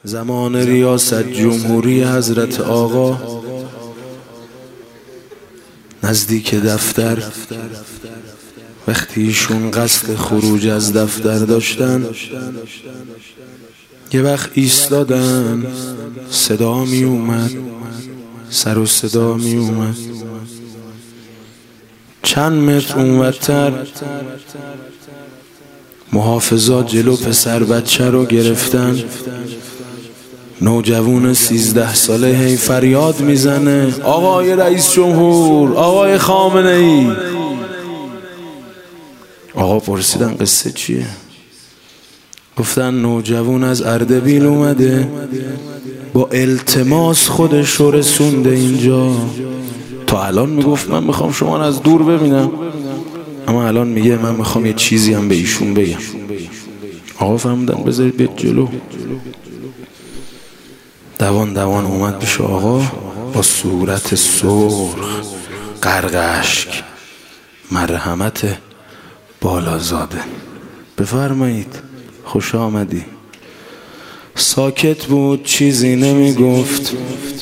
زمان ریاست جمهوری حضرت آقا نزدیک دفتر، وقتی ایشون قصد خروج از دفتر داشتن، یه وقت ایستادن، صدا می اومد، سر و صدا می اومد. چند متر اونورتر محافظات جلو پسر بچه رو گرفتن. نوجوان 13 ساله هی فریاد میزنه آقای رئیس جمهور، آقای خامنه ای. آقا پرسیدن قصه چیه؟ گفتن نوجوان از اردبیل اومده، با التماس خودش رو رسونده اینجا. تا الان میگفت من میخوام شما رو از دور ببینم، اما الان میگه من میخوام یه چیزی هم به ایشون بگم. آقا فهمیدن بذارید بیاد جلو. دوان دوان اومد پیش آقا با صورت سرخ، غرق اشک، مرحمت بالازاده. بفرمایید، خوش آمدی. ساکت بود، چیزی نمی گفت.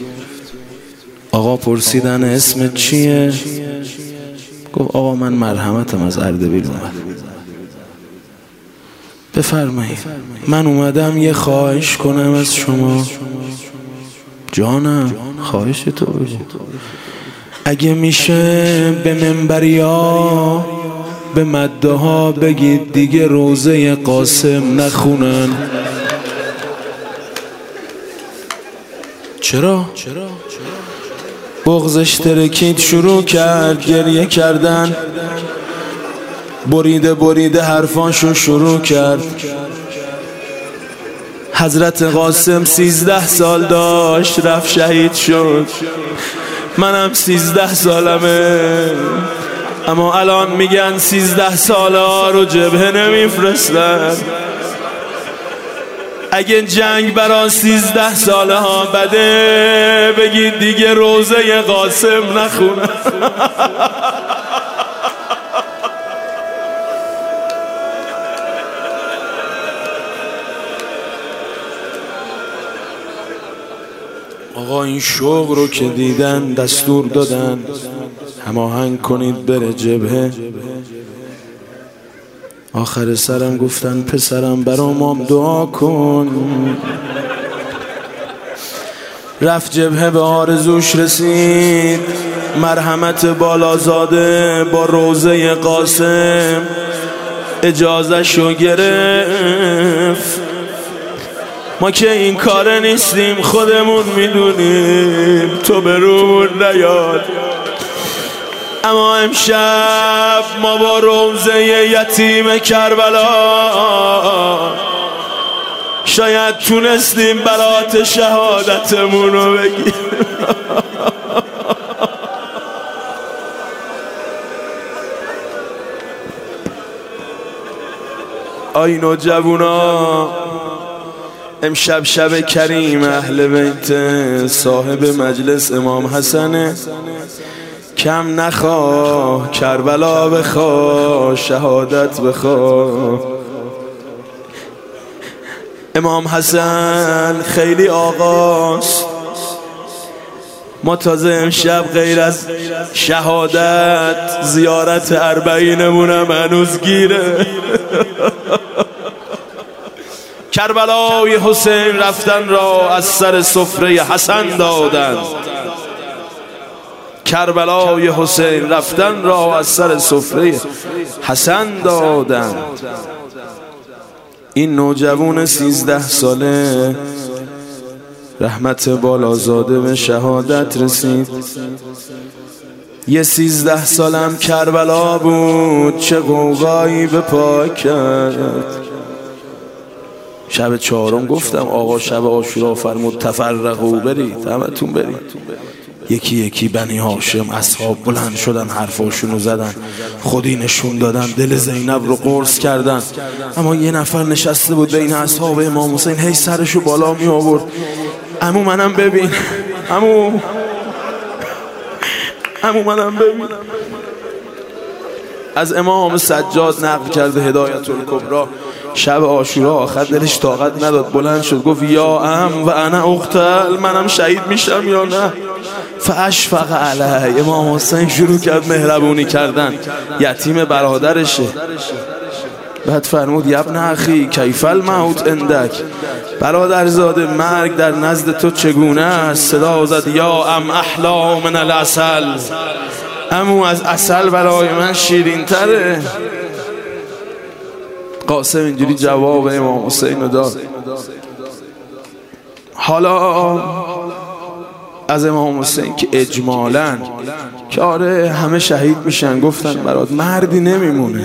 آقا پرسیدن اسمت چیه؟ گفت آقا من مرحمتم، از اردبیل اومد. بفرمایید، من اومدم یه خواهش کنم از شما. جانم، خواهش تو بگو. اگه میشه به منبریا، به مده ها بگید دیگه روزه قاسم نخونن. چرا؟ بغضش ترکید، شروع کرد گریه کردن، بریده حرفانشو شروع کرد. حضرت قاسم 13 سال داشت، رفت شهید شد. منم 13 سالمه، اما الان میگن 13 ساله ها رو جبهه نمیفرستن. اگه جنگ برا 13 ساله ها بده، بگید دیگه روزه قاسم نخونن. آقا این شوق رو که دیدن دستور دادن هماهنگ کنید بره جبهه. آخر سرم گفتن پسرم برام دعا کن. رفت جبهه، به آرزوش رسید. مرحمت بالازاده با روزه قاسم اجازهشو گرفت. ما که این کاره نیستیم، خودمون میدونیم، تو به رومون نیاد. اما امشب ما با روزه یتیم کربلا شاید تونستیم برات شهادتمون رو بگیم. آی نوجوانا، امشب شب کریم اهل بیت، صاحب مجلس امام حسنه. کم نخواه، کربلا بخواه، شهادت بخواه. امام حسن خیلی آقاست. ما تازه امشب غیر از شهادت زیارت 40مونم هنوز گیره. کربلای حسین رفتن را از سر سفره حسن دادند. کربلای حسین رفتن را از سر سفره حسن دادند. این نوجوان 13 ساله رحمت بالازاده به شهادت رسید. یه 13 سالم کربلا بود، چه غوغایی به پا کرد. شب 4 گفتم آقا شب عاشورا فرمود تفرقوا، برید همتون برید. یکی یکی بنی هاشم اصحاب بلند شدن، حرفاشونو زدن، خودی نشون دادن، دل زینب رو قرص کردن. اما یه نفر نشسته بود بین اصحاب امام حسین، هی سرشو بالا می آورد. عمو منم ببین، عمو منم ببین. از امام سجاد نقل کرده هدایت الکبری شب عاشورا آخر دلش طاقت نداد، بلند شد گفت یا ام و انا اقتل، منم شهید میشم یا نه؟ فاشفق علیه، امام حسین شروع کرد مهربونی کردن، یتیم برادرشه. بعد فرمود یا ابن اخی کیف الموت عندک، برادرزاده مرگ در نزد تو چگونه است؟ صدا زد یا ام احلا من العسل، عمو از عسل برای من شیرین تره. قاسم اینجوری جواب امام حسین رو داد. حالا از امام حسین که اجمالاً که آره همه شهید میشن، گفتن برات مردی نمیمونه.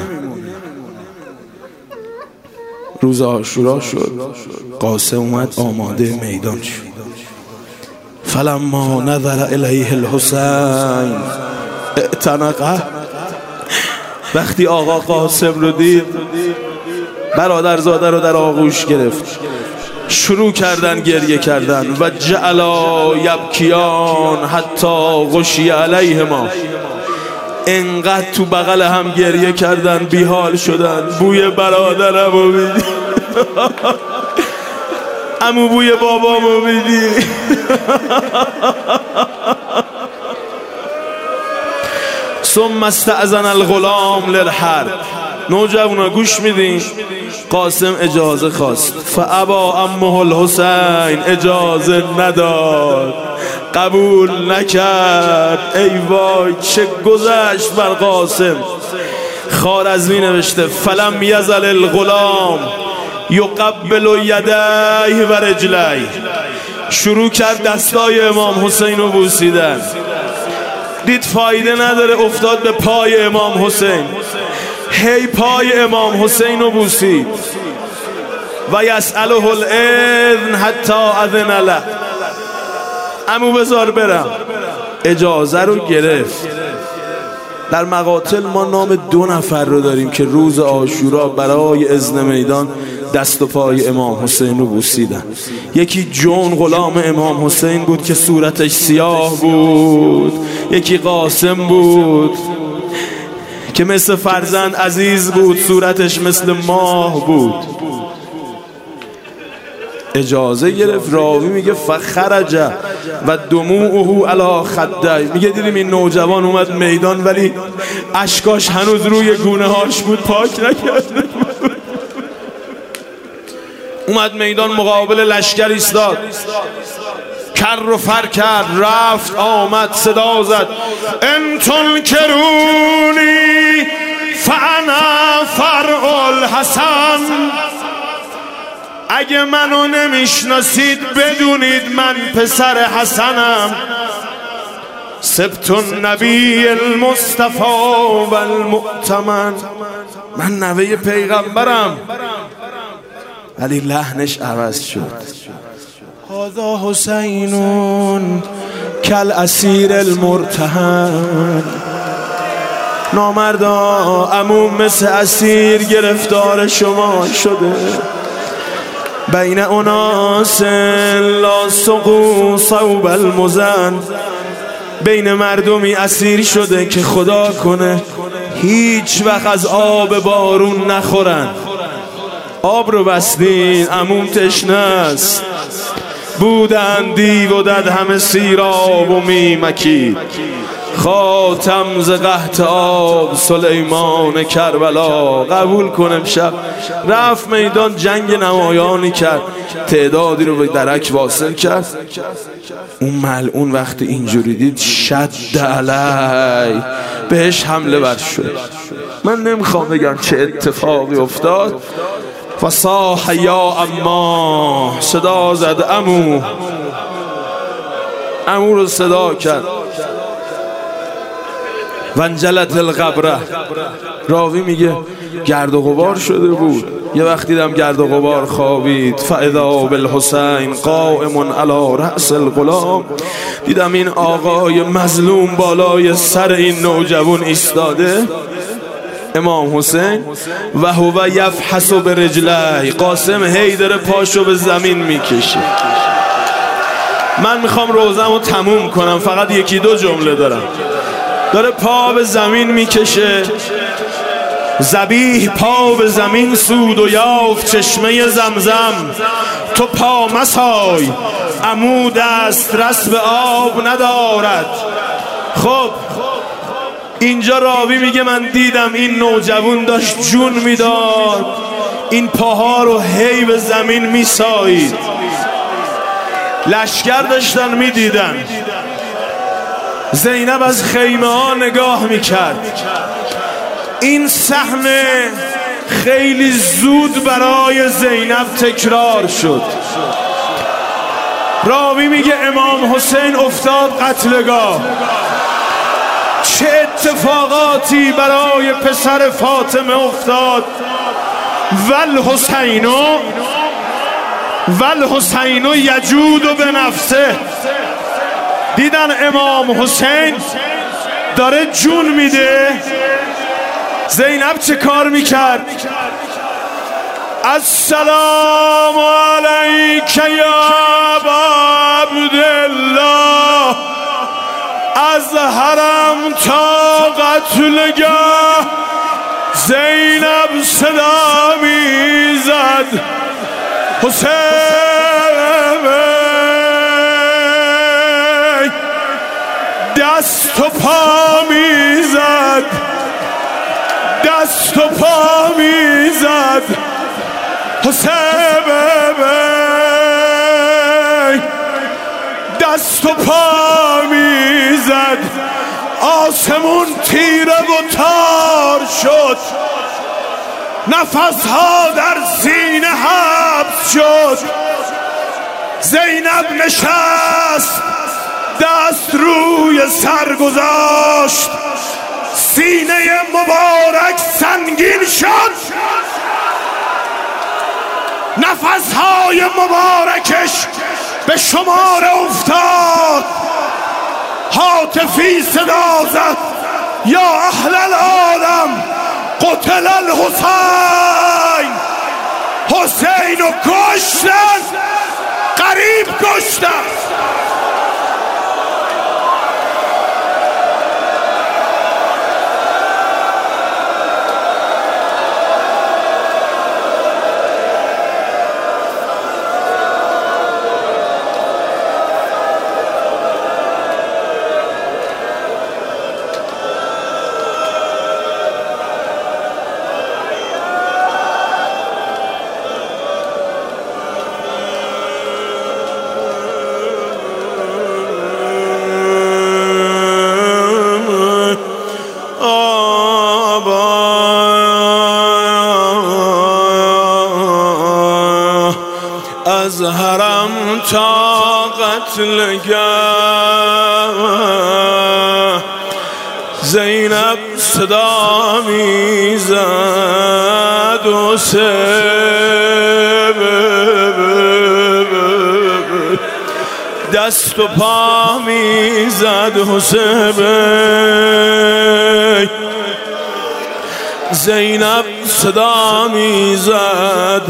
روز عاشورا شد، قاسم اومد آماده میدان شد. فلما نظر الیه الحسین اعتنقه، وقتی آقا قاسم رو دید برادرزاده رو در آغوش گرفت، شروع کردن گریه کردن. و جعلا یبکیان حتی غشی علیهما، انقدر تو بغل هم گریه کردن بیحال شدن. بوی برادرم رو میدی عمو، بوی بابامو میدی ثم استأذن الغلام للحرب. نوجوانا گوش میدین؟ قاسم اجازه خواست، فابا عمه الحسین، اجازه نداد، قبول نکرد. ای وای چه گذشت بر قاسم. خوارزمی نوشته فلم یزل الغلام یقبل یدیه و رجلیه، شروع کرد دستای امام حسین رو بوسیدن. دید فایده نداره، افتاد به پای امام حسین، هی پای امام حسین رو بوسید. و یسأله الاذن حتی اذن له، عمو بذار برم، اجازه رو گرفت. در مقاتل ما نام 2 نفر رو داریم که روز عاشورا برای اذن میدان دست و پای امام حسین رو بوسیدن. یکی جون غلام امام حسین بود که صورتش سیاه بود، یکی قاسم بود که مثل فرزند عزیز بود، صورتش مثل ماه بود. اجازه گرفت. راوی میگه فخرج و دموعه علی خدی، میگه دیدیم این نوجوان اومد میدان ولی اشکاش هنوز روی گونه هاش بود، پاک نکرده. اومد میدان مقابل لشکر ایستاد، کر و فر کرد، رفت آمد، صدا زد ان تنکرونی فانا فرع الحسن، اگه منو نمیشناسید بدونید من پسر حسنم. سبت النبی المصطفى و المؤتمن، من نوه پیغمبرم. ولی لحنش عوض شد. هذا حسین کالاسیر المرتهن، نامردا عمو مثل اسیر گرفتار شما شده. بین اناس لا سقوا صوب المزن، بین مردمی اسیر شده که خدا کنه هیچ وقت از آب بارون نخورن. آب رو بستین، عموم تشنه است. بودن دیو و دد همه سیراب و میمکید، خاتم ز قحط آب سلیمان کربلا. قبول کنم امشب رفت میدان، جنگ نمایانی کرد، تعدادی رو به درک واصل کرد. اون ملعون وقتی اینجوری دید شد علی، بهش حمله ور شد. من نمیخوام بگم چه اتفاقی افتاد. فصاح یا اما، صدا زد عمو، عمو رو صدا کرد. ونجلت الغبره، راوی میگه گرد و غبار شده بود. یه وقت دیدم گرد و غبار خوابید. فاذا بالحسین قائم علی رأس الغلام، دیدم این آقای مظلوم بالای سر این نوجوان ایستاده، امام حسین. و هو یفحص برجلیه، قاسم هی داره پاشو به زمین میکشه. من میخوام روزمو تموم کنم، فقط 1-2 جمله دارم. داره پا به زمین میکشه ذبیح پا به زمین سود و یافت چشمه زمزم. تو پا مسای عمو دسترس به آب ندارد. خب اینجا راوی میگه من دیدم این نوجوان داشت جون میداد، این پاها رو هی به زمین میسایید. لشکر داشتن میدیدن. زینب از خیمه ها نگاه میکرد. این صحنه خیلی زود برای زینب تکرار شد. راوی میگه امام حسین افتاد قتلگاه. چه اتفاقاتی برای پسر فاطمه افتاد. والحسین یجود به نفسه. دیدن امام حسین داره جون میده. زینب چه کار میکرد؟ السلام علیک یا ابا عبدالله. از حرم تا قتلگاه زینب صدا میزد حسین. دست و پا میزد، دست و پا میزد حسین. دست و پا میزد. آسمون تیره و تار شد. نفسها در سینه حبس شد. زینب نشست، دست روی سر گذاشت. سینه مبارک سنگین شد. نفسهای مبارکش به شمار افتاد. هاتفی صدا زد یا اهل العالم قتل الحسین. حسین رو کشتن، قریب کشتن. از حرم تا قتلگاه زینب صدا میزد حسین. دست و پا میزد حسین. زینب صدا میزد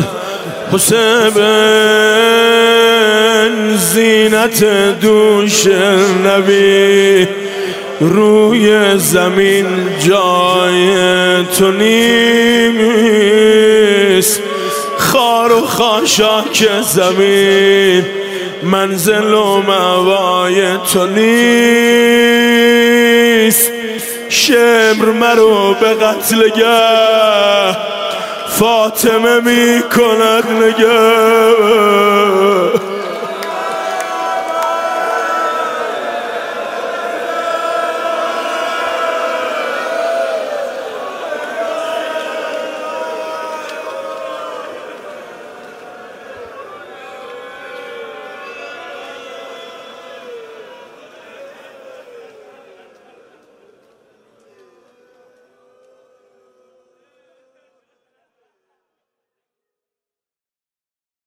حسین. زینت دوش نبی روی زمین جای تو نیست. خار و خاشاک زمین منزل و موای تو نیست. شمر مرو به قتلگاه فاطمه می کند نگاه.